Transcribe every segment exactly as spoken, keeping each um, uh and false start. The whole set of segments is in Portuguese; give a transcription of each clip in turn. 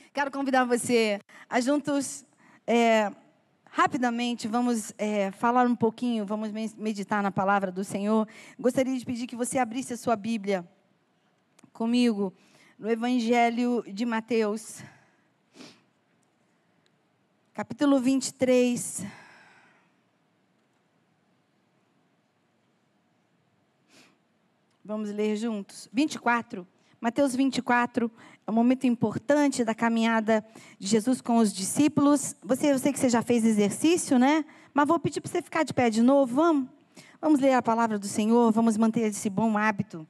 Quero convidar você a juntos, é, rapidamente, vamos é, falar um pouquinho, vamos meditar na palavra do Senhor. Gostaria de pedir que você abrisse a sua Bíblia comigo no Evangelho de Mateus, capítulo vinte e três. Vamos ler juntos. vinte e quatro. Mateus vinte e quatro é um momento importante da caminhada de Jesus com os discípulos. Você, eu sei que você já fez exercício, né? Mas vou pedir para você ficar de pé de novo. Vamos? Vamos ler a palavra do Senhor, vamos manter esse bom hábito.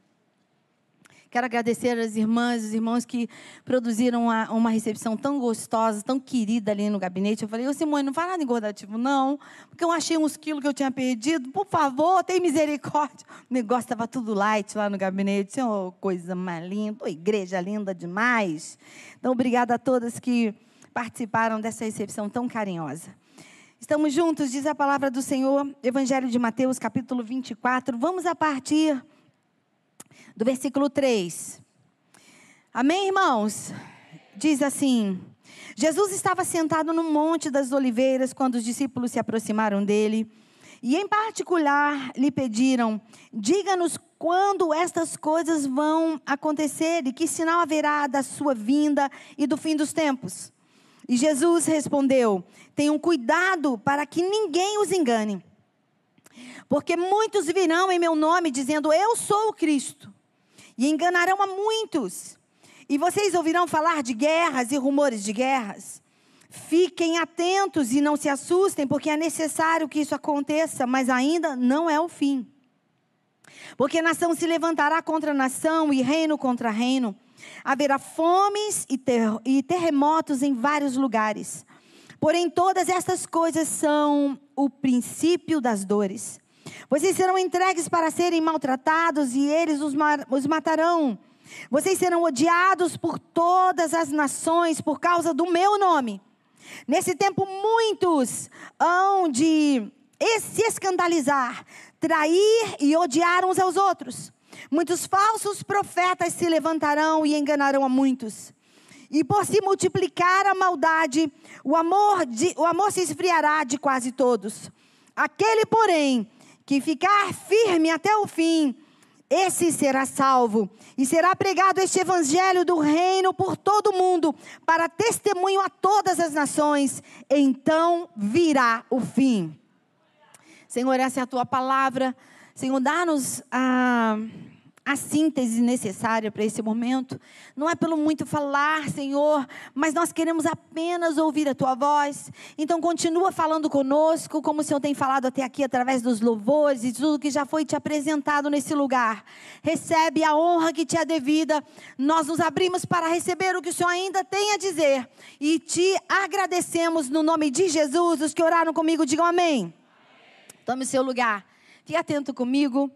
Quero agradecer às irmãs, os irmãos que produziram uma, uma recepção tão gostosa, tão querida ali no gabinete. Eu falei, ô Simone, não fala nada engordativo, não, porque eu achei uns quilos que eu tinha perdido. Por favor, tem misericórdia. O negócio estava tudo light lá no gabinete. Oh, coisa mais linda, oh, igreja linda demais. Então, obrigada a todas que participaram dessa recepção tão carinhosa. Estamos juntos, diz a palavra do Senhor, Evangelho de Mateus, capítulo vinte e quatro. Vamos a partir do versículo três. Amém, irmãos? Diz assim: Jesus estava sentado no Monte das Oliveiras quando os discípulos se aproximaram dele e, em particular, lhe pediram: diga-nos quando estas coisas vão acontecer e que sinal haverá da sua vinda e do fim dos tempos. E Jesus respondeu: tenham cuidado para que ninguém os engane, porque muitos virão em meu nome dizendo: eu sou o Cristo, e enganarão a muitos. E vocês ouvirão falar de guerras e rumores de guerras. Fiquem atentos e não se assustem, porque é necessário que isso aconteça, mas ainda não é o fim. Porque nação se levantará contra nação e reino contra reino. Haverá fomes e, ter- e terremotos em vários lugares. Porém, todas estas coisas são o princípio das dores. Vocês serão entregues para serem maltratados e eles os, mar, os matarão. Vocês serão odiados por todas as nações por causa do meu nome. Nesse tempo, muitos hão de se escandalizar, trair e odiar uns aos outros. Muitos falsos profetas se levantarão e enganarão a muitos. E por se multiplicar a maldade, o amor, de, o amor se esfriará de quase todos. Aquele, porém, que ficar firme até o fim, esse será salvo. E será pregado este evangelho do reino por todo o mundo, para testemunho a todas as nações. Então virá o fim. Senhor, essa é a tua palavra. Senhor, dá-nos a... a síntese necessária para esse momento. Não é pelo muito falar, Senhor, mas nós queremos apenas ouvir a Tua voz. Então continua falando conosco, como o Senhor tem falado até aqui, através dos louvores e tudo que já foi te apresentado nesse lugar. Recebe a honra que te é devida. Nós nos abrimos para receber o que o Senhor ainda tem a dizer. E te agradecemos no nome de Jesus. Os que oraram comigo, digam amém. Tome o seu lugar. Fique atento comigo.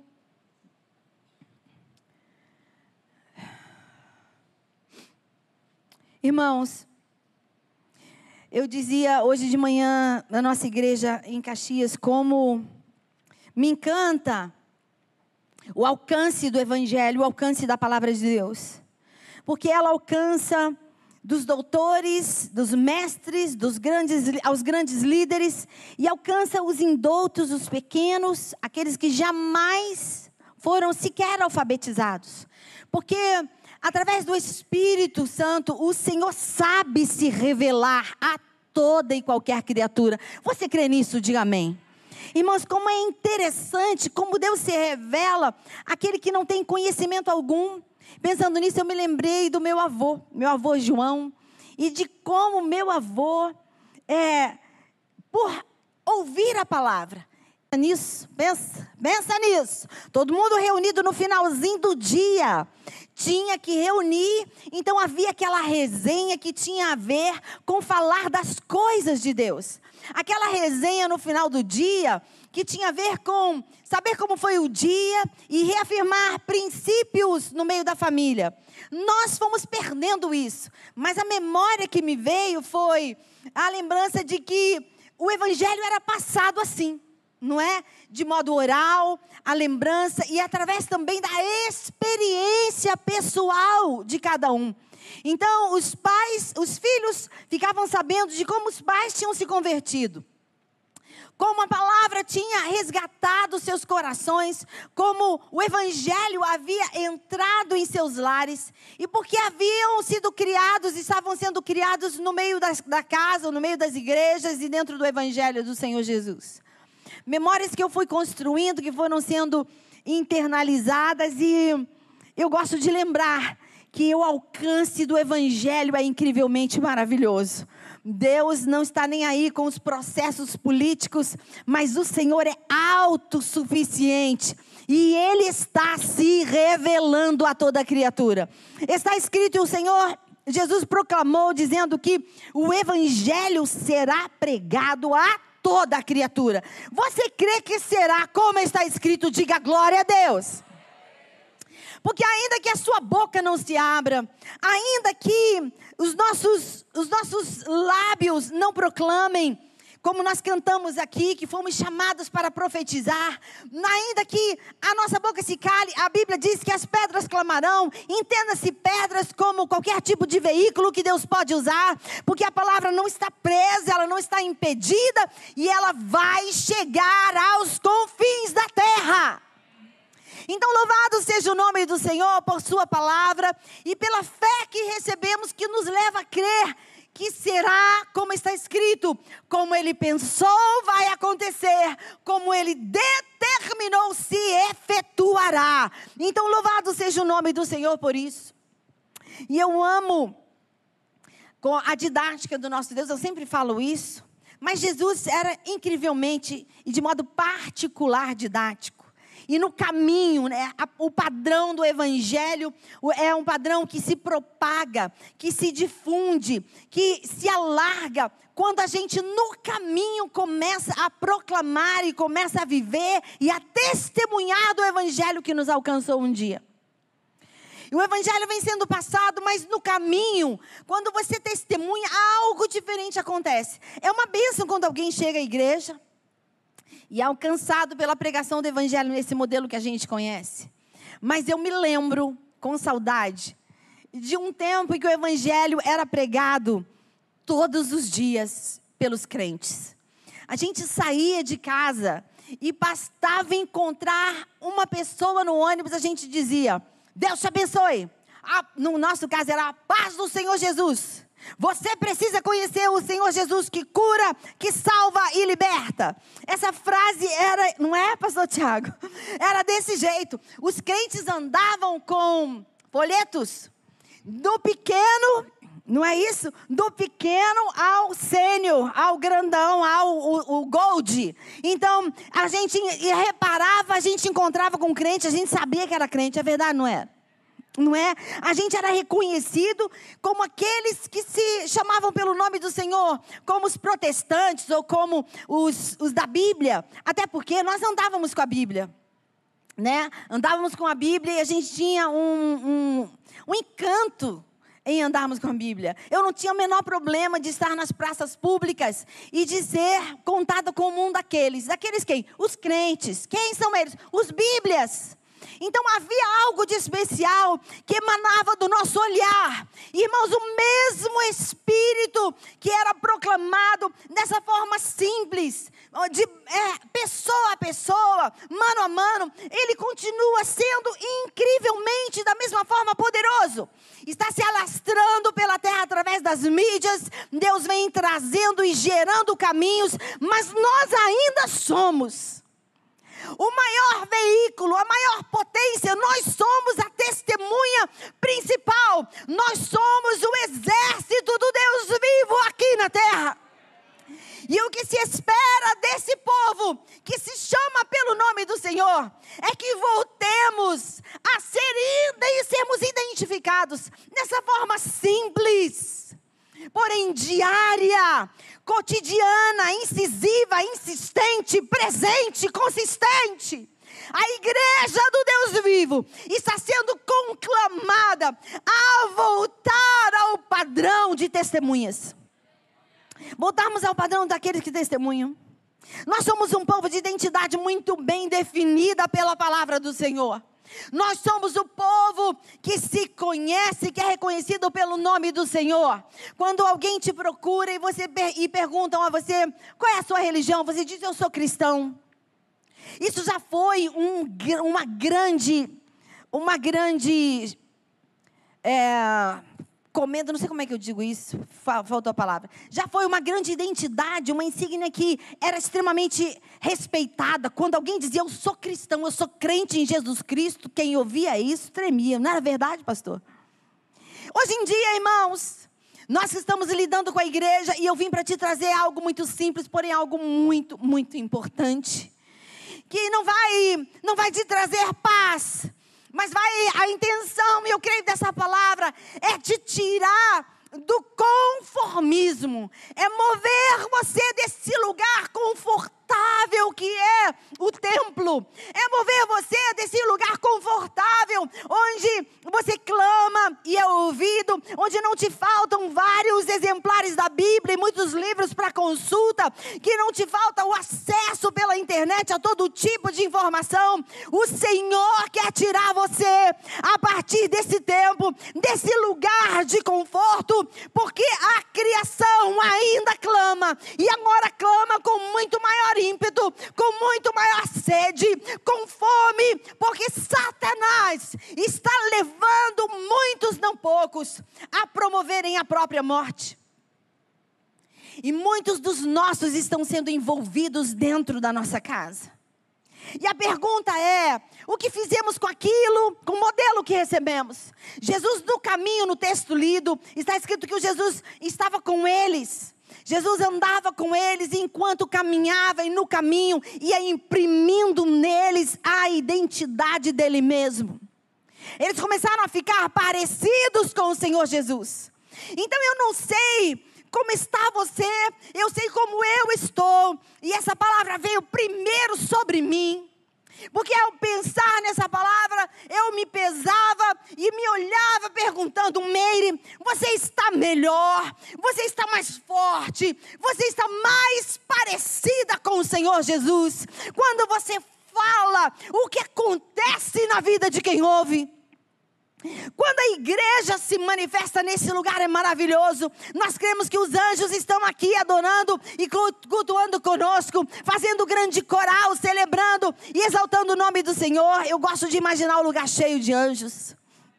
Irmãos, eu dizia hoje de manhã na nossa igreja em Caxias como me encanta o alcance do evangelho, o alcance da palavra de Deus. Porque ela alcança dos doutores, dos mestres, dos grandes, aos grandes líderes, e alcança os indoutos, os pequenos, aqueles que jamais foram sequer alfabetizados. Porque através do Espírito Santo, o Senhor sabe se revelar a toda e qualquer criatura. Você crê nisso? Diga amém. Irmãos, como é interessante como Deus se revela àquele que não tem conhecimento algum. Pensando nisso, eu me lembrei do meu avô, meu avô João, e de como meu avô, é, por ouvir a palavra, nisso, pensa, pensa nisso. Todo mundo reunido no finalzinho do dia. Tinha que reunir, então havia aquela resenha que tinha a ver com falar das coisas de Deus. Aquela resenha no final do dia que tinha a ver com saber como foi o dia e reafirmar princípios no meio da família. Nós fomos perdendo isso, mas a memória que me veio foi a lembrança de que o evangelho era passado assim. Não é? De modo oral, a lembrança e através também da experiência pessoal de cada um. Então, os pais, os filhos ficavam sabendo de como os pais tinham se convertido. Como a palavra tinha resgatado seus corações, como o evangelho havia entrado em seus lares, e porque haviam sido criados, estavam sendo criados no meio da, da casa, no meio das igrejas e dentro do evangelho do Senhor Jesus. Memórias que eu fui construindo, que foram sendo internalizadas, e eu gosto de lembrar que o alcance do evangelho é incrivelmente maravilhoso. Deus não está nem aí com os processos políticos, mas o Senhor é autossuficiente e Ele está se revelando a toda criatura. Está escrito, e o Senhor Jesus proclamou, dizendo que o evangelho será pregado a toda criatura. Você crê que será como está escrito? Diga glória a Deus. Porque ainda que a sua boca não se abra, ainda que os nossos, os nossos lábios não proclamem, como nós cantamos aqui, que fomos chamados para profetizar, ainda que a nossa boca se cale, a Bíblia diz que as pedras clamarão. Entenda-se pedras como qualquer tipo de veículo que Deus pode usar, porque a palavra não está presa, ela não está impedida, e ela vai chegar aos confins da terra. Então, louvado seja o nome do Senhor por sua palavra e pela fé que recebemos, que nos leva a crer que será como está escrito, como Ele pensou vai acontecer, como Ele determinou se efetuará. Então, louvado seja o nome do Senhor por isso. E eu amo com a didática do nosso Deus, eu sempre falo isso, mas Jesus era incrivelmente e de modo particular didático. E no caminho, né, o padrão do evangelho é um padrão que se propaga, que se difunde, que se alarga, quando a gente no caminho começa a proclamar e começa a viver e a testemunhar do evangelho que nos alcançou um dia. E o evangelho vem sendo passado, mas no caminho, quando você testemunha, algo diferente acontece. É uma bênção quando alguém chega à igreja e é alcançado pela pregação do evangelho nesse modelo que a gente conhece. Mas eu me lembro, com saudade, de um tempo em que o evangelho era pregado todos os dias pelos crentes. A gente saía de casa e bastava encontrar uma pessoa no ônibus, a gente dizia: Deus te abençoe. A, no nosso caso era a paz do Senhor Jesus. Você precisa conhecer o Senhor Jesus que cura, que salva e liberta. Essa frase era, não é, pastor Tiago? Era desse jeito. Os crentes andavam com folhetos do pequeno, não é isso? Do pequeno ao sênior, ao grandão, ao o, o gold. Então, a gente reparava, a gente encontrava com crente, a gente sabia que era crente, é verdade, não é? Não é? A gente era reconhecido como aqueles que se chamavam pelo nome do Senhor, como os protestantes ou como os, os da Bíblia. Até porque nós andávamos com a Bíblia, né? Andávamos com a Bíblia e a gente tinha um, um, um encanto em andarmos com a Bíblia. Eu não tinha o menor problema de estar nas praças públicas e de ser contada como um daqueles. Daqueles quem? Os crentes. Quem são eles? Os Bíblias. Então havia algo de especial que emanava do nosso olhar. Irmãos, o mesmo Espírito que era proclamado dessa forma simples, de é, pessoa a pessoa, mano a mano, ele continua sendo incrivelmente da mesma forma poderoso. Está se alastrando pela terra através das mídias. Deus vem trazendo e gerando caminhos, mas nós ainda somos o maior veículo, a maior potência. Nós somos a testemunha principal. Nós somos o exército do Deus vivo aqui na terra. E o que se espera desse povo, que se chama pelo nome do Senhor, é que voltemos a ser e sermos identificados dessa forma simples, porém diária, cotidiana, incisiva, insistente, presente, consistente. A igreja do Deus vivo está sendo conclamada a voltar ao padrão de testemunhas. Voltarmos ao padrão daqueles que testemunham. Nós somos um povo de identidade muito bem definida pela palavra do Senhor. Nós somos o povo que se conhece, que é reconhecido pelo nome do Senhor. Quando alguém te procura e, você, e perguntam a você, qual é a sua religião? Você diz, eu sou cristão. Isso já foi um, uma grande, uma grande, é, comendo, não sei como é que eu digo isso, faltou a palavra. Já foi uma grande identidade, uma insígnia que era extremamente respeitada. Quando alguém dizia, eu sou cristão, eu sou crente em Jesus Cristo, quem ouvia isso tremia. Não era verdade, pastor? Hoje em dia, irmãos, nós estamos lidando com a igreja e eu vim para te trazer algo muito simples, porém algo muito, muito importante. Que não vai, não vai te trazer paz, mas vai, a intenção, e eu creio dessa palavra, é te tirar do conformismo, é mover você desse lugar confortável que é o templo, é mover você desse lugar confortável, onde você clama e é ouvido, onde não te faltam vários exemplares da Bíblia e muitos livros para consulta, que não te falta o acesso pela internet a todo tipo de informação. O Senhor quer tirar você a partir desse tempo, desse lugar de conforto, porque a criação ainda clama, e agora clama com muito maior ímpeto, com muito maior sede, com fome, porque Satanás está levando muitos, não poucos, a promoverem a própria morte. E muitos dos nossos estão sendo envolvidos dentro da nossa casa. E a pergunta é, o que fizemos com aquilo, com o modelo que recebemos? Jesus, no caminho, no texto lido, está escrito que o Jesus estava com eles. Jesus andava com eles, e enquanto caminhava e no caminho, ia imprimindo neles a identidade dele mesmo. Eles começaram a ficar parecidos com o Senhor Jesus. Então eu não sei como está você, eu sei como eu estou, e essa palavra veio primeiro sobre mim, porque ao pensar nessa palavra, eu me pesava e me olhava perguntando, Meire, você está melhor, você está mais forte, você está mais parecida com o Senhor Jesus, quando você fala o que acontece na vida de quem ouve. Quando a igreja se manifesta nesse lugar é maravilhoso. Nós cremos que os anjos estão aqui adorando e cultuando conosco, fazendo grande coral, celebrando e exaltando o nome do Senhor. Eu gosto de imaginar o lugar cheio de anjos.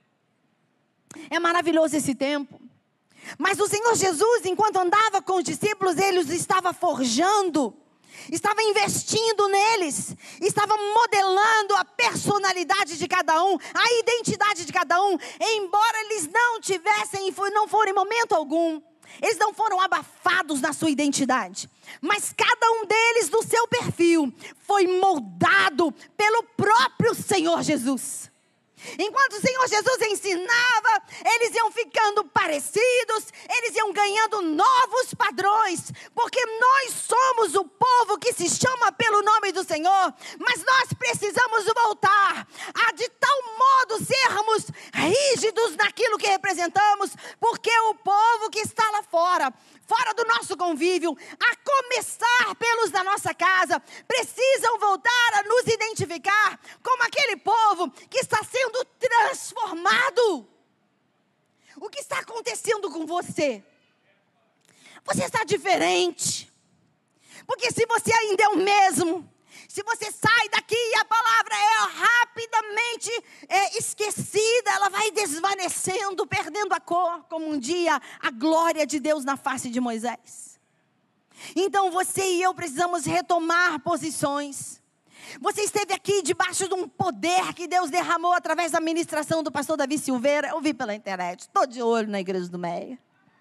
É maravilhoso esse tempo. Mas o Senhor Jesus, enquanto andava com os discípulos, ele os estava forjando, estava investindo neles, estava modelando a personalidade de cada um, a identidade de cada um, embora eles não tivessem, não foram em momento algum, eles não foram abafados na sua identidade, mas cada um deles no seu perfil foi moldado pelo próprio Senhor Jesus. Enquanto o Senhor Jesus ensinava, eles iam ficando parecidos, eles iam ganhando novos padrões, porque nós somos o povo que se chama pelo nome do Senhor, mas nós precisamos voltar a de tal modo sermos rígidos naquilo que representamos, porque o povo que está lá fora, fora do nosso convívio, a começar pelos da nossa casa, precisam voltar a nos identificar como aquele povo que está sendo transformado. O que está acontecendo com você? Você está diferente. Porque se você ainda é o mesmo, se você sai daqui e a palavra é rapidamente é, esquecida, ela vai desvanecendo, perdendo a cor, como um dia a glória de Deus na face de Moisés. Então você e eu precisamos retomar posições. Você esteve aqui debaixo de um poder que Deus derramou através da ministração do pastor Davi Silveira. Eu vi pela internet, estou de olho na igreja do Meia.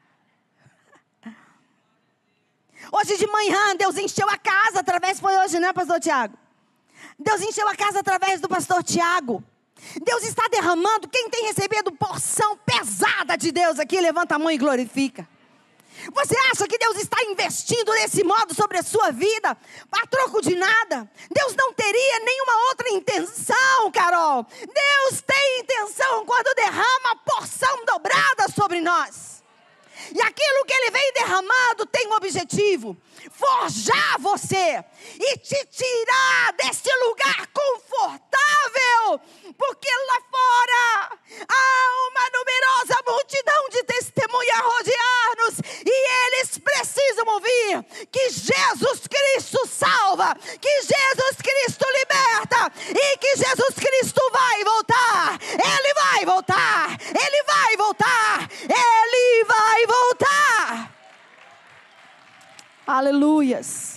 Hoje de manhã, Deus encheu a casa através, foi hoje, né, pastor Tiago? Deus encheu a casa através do pastor Tiago. Deus está derramando, quem tem recebido porção pesada de Deus aqui, levanta a mão e glorifica. Você acha que Deus está investindo desse modo sobre a sua vida, a troco de nada? Deus não teria nenhuma outra intenção, Carol. Deus tem intenção quando derrama a porção dobrada sobre nós. E aquilo óleo que ele vem derramando tem um objetivo: forjar você e te tirar desse lugar confortável, porque lá fora há uma numerosa multidão de testemunhas a rodear-nos, e eles precisam ouvir que Jesus Cristo salva, que Jesus Cristo liberta, e que Jesus Cristo vai voltar. Ele vai voltar, Ele vai voltar, Ele vai voltar. Aleluias.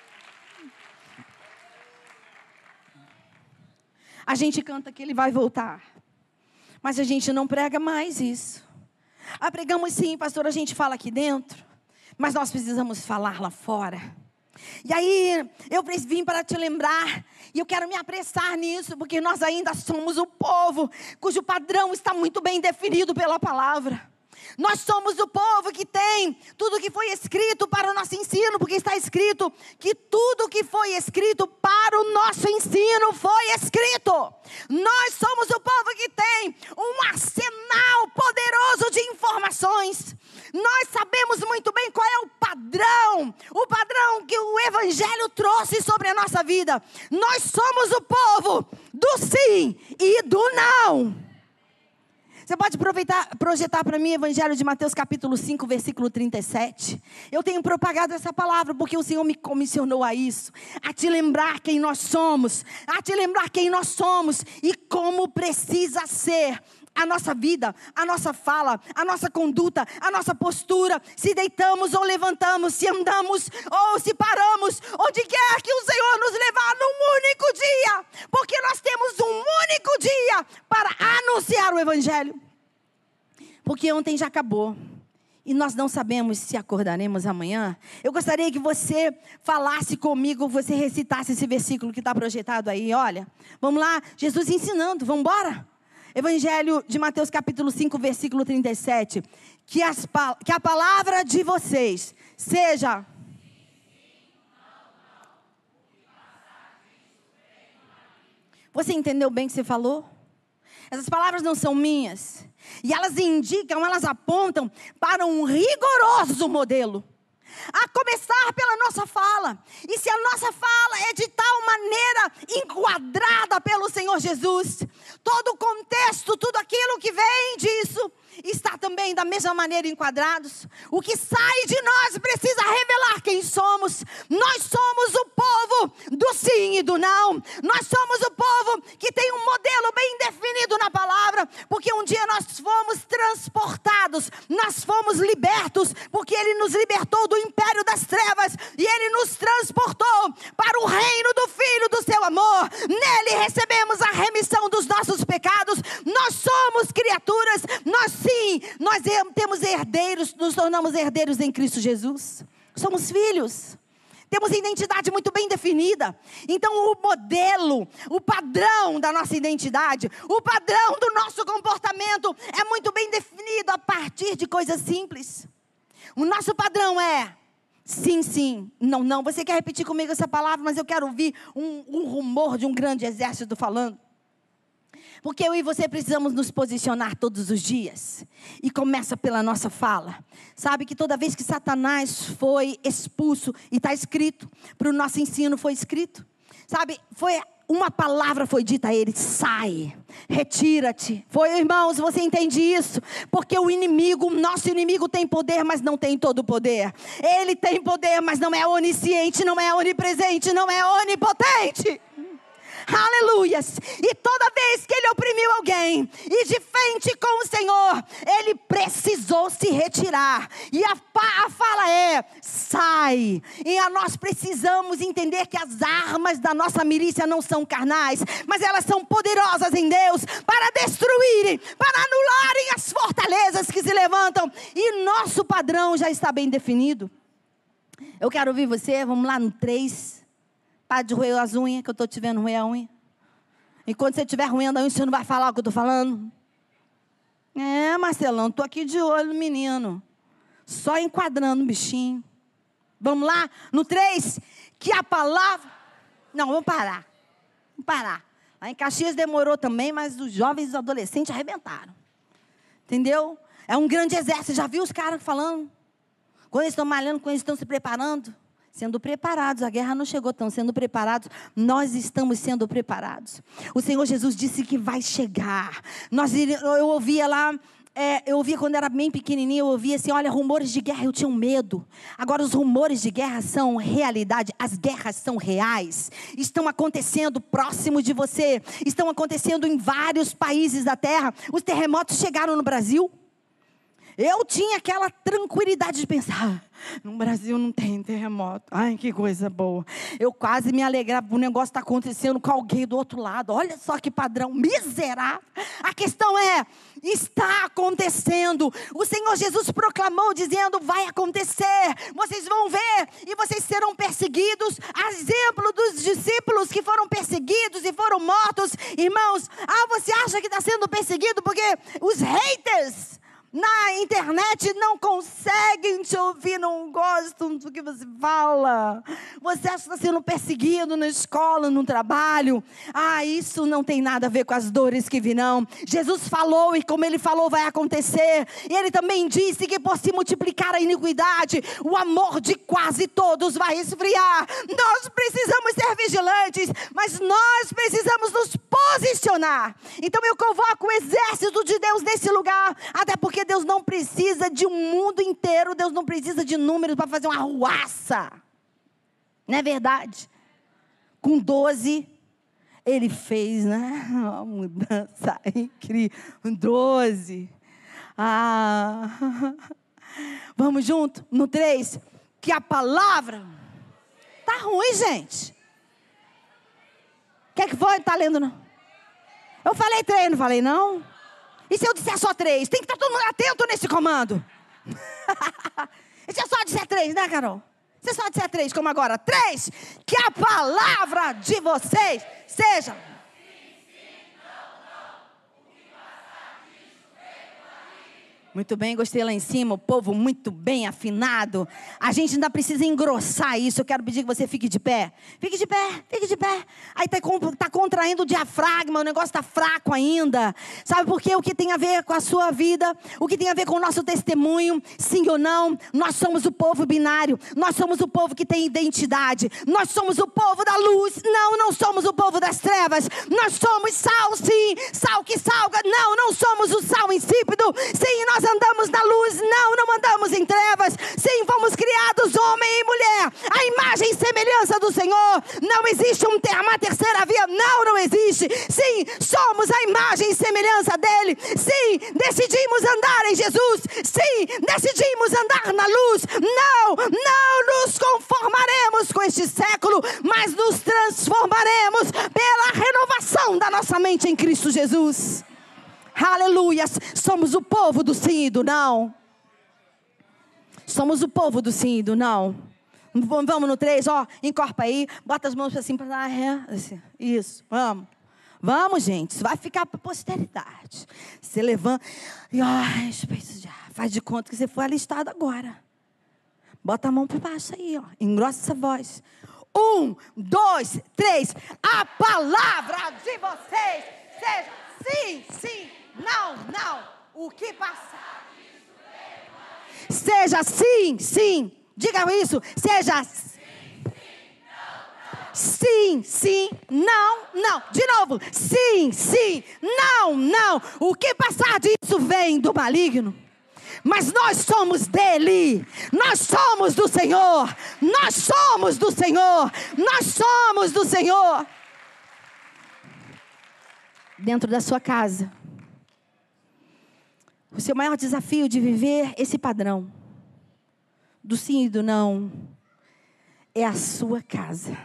A gente canta que Ele vai voltar, mas a gente não prega mais isso. Ah, pregamos sim, pastor, a gente fala aqui dentro, mas nós precisamos falar lá fora. E aí, eu vim para te lembrar, e eu quero me apressar nisso, porque nós ainda somos o povo cujo padrão está muito bem definido pela palavra. Nós somos o povo que tem tudo que foi escrito para o nosso ensino, porque está escrito que tudo que foi escrito para o nosso ensino foi escrito. Nós somos o povo que tem um arsenal poderoso de informações. Nós sabemos muito bem qual é o padrão, o padrão que o Evangelho trouxe sobre a nossa vida. Nós somos o povo do sim e do não. Você pode aproveitar, projetar para mim o Evangelho de Mateus capítulo cinco, versículo trinta e sete. Eu tenho propagado essa palavra porque o Senhor me comissionou a isso. A te lembrar quem nós somos. A te lembrar quem nós somos e como precisa ser a nossa vida, a nossa fala, a nossa conduta, a nossa postura. Se deitamos ou levantamos, se andamos ou se paramos, onde quer que o Senhor nos levar num único dia. Porque nós temos um único dia para anunciar o Evangelho. Porque ontem já acabou. E nós não sabemos se acordaremos amanhã. Eu gostaria que você falasse comigo, você recitasse esse versículo que está projetado aí. Olha, vamos lá, Jesus ensinando, vamos embora? Evangelho de Mateus capítulo cinco, versículo trinta e sete. Que, as, que a palavra de vocês seja... Você entendeu bem o que você falou? Essas palavras não são minhas. E elas indicam, elas apontam para um rigoroso modelo. A começar pela nossa fala. E se a nossa fala é de tal maneira enquadrada pelo Senhor Jesus, todo o contexto, tudo aquilo que vem disso, está também da mesma maneira enquadrados. O que sai de nós precisa revelar quem somos. Nós somos o povo do sim e do não. Nós somos o povo que tem um modelo bem definido na palavra, porque um dia nós fomos transportados, nós fomos libertos, porque Ele nos libertou do império das trevas e Ele nos transportou para o reino do Filho do seu amor. Nele recebemos a remissão dos nossos pecados. Nós somos criaturas, nós sim, nós temos herdeiros, nos tornamos herdeiros em Cristo Jesus. Somos filhos. Temos identidade muito bem definida. Então o modelo, o padrão da nossa identidade, o padrão do nosso comportamento é muito bem definido a partir de coisas simples. O nosso padrão é sim, sim, não, não. Você quer repetir comigo essa palavra, mas eu quero ouvir um, um rumor de um grande exército falando. Porque eu e você precisamos nos posicionar todos os dias. E começa pela nossa fala. Sabe que toda vez que Satanás foi expulso, e está escrito, para o nosso ensino foi escrito. Sabe, foi uma palavra foi dita a ele: sai, retira-te. Foi, irmãos, você entende isso? Porque o inimigo, nosso inimigo tem poder, mas não tem todo o poder. Ele tem poder, mas não é onisciente, não é onipresente, não é onipotente. Aleluias. E toda vez que ele oprimiu alguém e de frente com o Senhor, ele precisou se retirar. E a, a fala é: sai. E a nós precisamos entender que as armas da nossa milícia não são carnais, mas elas são poderosas em Deus para destruírem, para anularem as fortalezas que se levantam. E nosso padrão já está bem definido. Eu quero ouvir você, vamos lá no três. Para de roer as unhas, que eu estou te vendo roer a unha. Enquanto você estiver roendo a unha, você não vai falar o que eu estou falando? É, Marcelão, estou aqui de olho no menino. Só enquadrando o bichinho. Vamos lá? No três, que a palavra... Não, vamos parar. Vamos parar. Lá em Caxias demorou também, mas os jovens e os adolescentes arrebentaram. Entendeu? É um grande exército. Já viu os caras falando? Quando eles estão malhando, quando eles estão se preparando, sendo preparados, a guerra não chegou, estão sendo preparados, nós estamos sendo preparados. O Senhor Jesus disse que vai chegar. Nós, eu ouvia lá, é, eu ouvia quando era bem pequenininho, eu ouvia assim, olha, rumores de guerra, eu tinha um medo. Agora os rumores de guerra são realidade, as guerras são reais, estão acontecendo próximo de você, estão acontecendo em vários países da terra. Os terremotos chegaram no Brasil. Eu tinha aquela tranquilidade de pensar, no Brasil não tem terremoto. Ai, que coisa boa. Eu quase me alegrava, o negócio está acontecendo com alguém do outro lado. Olha só que padrão miserável. A questão é, está acontecendo. O Senhor Jesus proclamou dizendo, vai acontecer. Vocês vão ver e vocês serão perseguidos. A exemplo dos discípulos que foram perseguidos e foram mortos. Irmãos, ah, você acha que está sendo perseguido porque os haters na internet não conseguem te ouvir, não gostam do que você fala. Você acha que está sendo perseguido na escola, no trabalho. Ah, isso não tem nada a ver com as dores que virão. Jesus falou e como Ele falou vai acontecer. E Ele também disse que por se multiplicar a iniquidade, o amor de quase todos vai esfriar. Nós precisamos ser vigilantes, mas nós precisamos nos posicionar. Então eu convoco o exército de Deus nesse lugar, até porque Deus não precisa de um mundo inteiro, Deus não precisa de números para fazer uma arruaça. Não é verdade? Com doze, Ele fez, né? Uma mudança incrível. doze. Ah. Vamos junto? No três. Que a palavra... Tá ruim, gente. O que é que foi? Tá lendo, não? Eu falei três, não falei não? E se eu disser só três? Tem que estar todo mundo atento nesse comando. E se eu só disser três, né, Carol? Se eu só disser três, como agora? Três, que a palavra de vocês seja... Muito bem, gostei lá em cima, o povo muito bem afinado. A gente ainda precisa engrossar isso. Eu quero pedir que você fique de pé. Fique de pé, fique de pé. Aí está tá contraindo o diafragma, o negócio está fraco ainda. Sabe por quê? O que tem a ver com a sua vida, o que tem a ver com o nosso testemunho, sim ou não, nós somos o povo binário. Nós somos o povo que tem identidade. Nós somos o povo da luz. Não, não somos o povo das trevas. Nós somos sal, sim, sal que salga. Não, não somos o sal insípido. Sim, nós andamos na luz, não, não andamos em trevas. Sim, fomos criados homem e mulher, a imagem e semelhança do Senhor. Não existe um ter, uma terceira via, não, não existe. Sim, somos a imagem e semelhança dele. Sim, decidimos andar em Jesus. Sim, decidimos andar na luz. Não, não nos conformaremos com este século, mas nos transformaremos pela renovação da nossa mente em Cristo Jesus. Aleluia, somos o povo do sim e do não. Somos o povo do sim e do não. Vamos no três, ó, encorpa aí, bota as mãos assim para dar ré, assim, isso, vamos. Vamos, gente, isso vai ficar para a posteridade. Você levanta e ai, faz de conta que você foi alistado agora. Bota a mão para baixo aí, ó, engrossa essa voz. Um, dois, três, a palavra de vocês seja sim, sim. Não, não, o que passar seja sim, sim, diga isso, seja sim, sim, não, não, de novo, sim, sim, não, não, o que passar disso vem do maligno, mas nós somos dele, nós somos do Senhor, nós somos do Senhor, nós somos do Senhor. Dentro da sua casa, o seu maior desafio de viver esse padrão do sim e do não é a sua casa.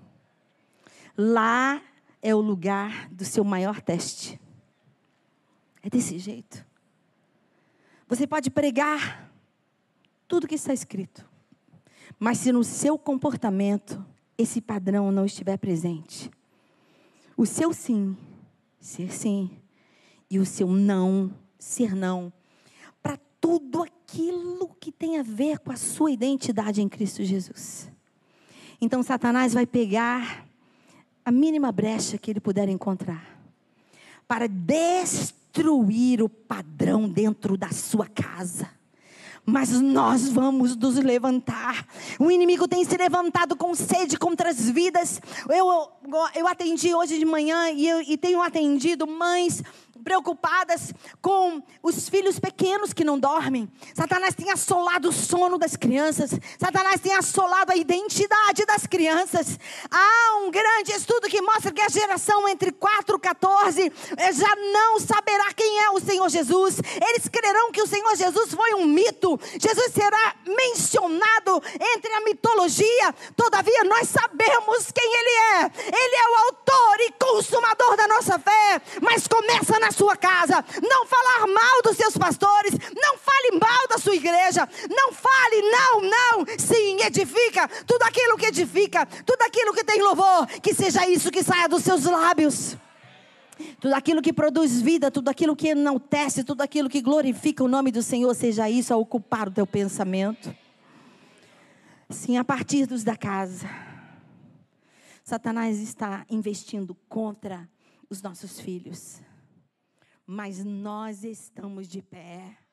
Lá é o lugar do seu maior teste. É desse jeito. Você pode pregar tudo que está escrito, mas se no seu comportamento esse padrão não estiver presente, o seu sim ser sim e o seu não ser não, para tudo aquilo que tem a ver com a sua identidade em Cristo Jesus. Então Satanás vai pegar a mínima brecha que ele puder encontrar para destruir o padrão dentro da sua casa, mas nós vamos nos levantar. O inimigo tem se levantado com sede contra as vidas. Eu, eu atendi hoje de manhã e, eu, e tenho atendido mães preocupadas com os filhos pequenos que não dormem. Satanás tem assolado o sono das crianças. Satanás tem assolado a identidade das crianças. Há um grande estudo que mostra que a geração entre quatro e quatorze já não saberá quem é o Senhor Jesus. Eles crerão que o Senhor Jesus foi um mito. Jesus será mencionado entre a mitologia. Todavia nós sabemos quem Ele é. Ele é o autor e consumador da nossa fé. Mas começa na sua casa. Não falar mal dos seus pastores. Não fale mal da sua igreja. Não fale, não, não. Sim, edifica. Tudo aquilo que edifica. Tudo aquilo que tem louvor. Que seja isso que saia dos seus lábios. Tudo aquilo que produz vida. Tudo aquilo que enaltece. Tudo aquilo que glorifica o nome do Senhor. Seja isso a ocupar o teu pensamento. Sim, a partir dos da casa. Satanás está investindo contra os nossos filhos. Mas nós estamos de pé.